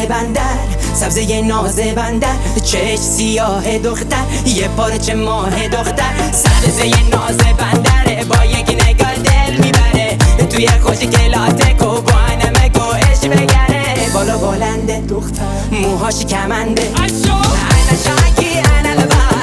بندر، سبزه ناز بندر، چشم سیاه دختر، یه پارچه ماه دختر. سبزه ناز بندره، با یک نگاه دل میبره، توی خوشگلات کوبانه مگوش بگره. بالا بلنده دختر، موهاش کمنده، انا شاکی انا البا